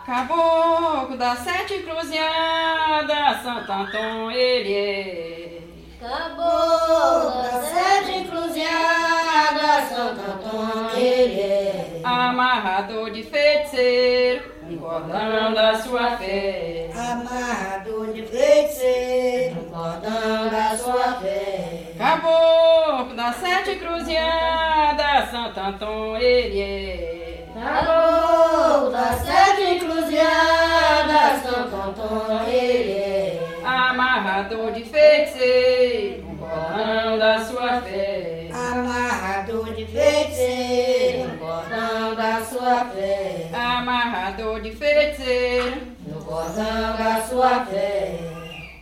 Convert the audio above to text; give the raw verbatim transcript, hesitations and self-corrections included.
Caboclo das sete cruzadas, Santo Antônio ele é. Caboclo das sete cruzadas, Santo Antônio ele é. Amarrador de feiticeiro, um cordão da sua fé. Amarrador de feiticeiro, um cordão da sua fé. Caboclo das sete cruzadas, Santo Antônio ele é. Caboclo das sete cruzadas, Santo Antônio ele é. Amarrador de feiticeiro, um cordão da sua fé. Amarrador de feiticeiro, um cordão da sua fé. Amarrador de feiticeiro, No cordão da sua fé.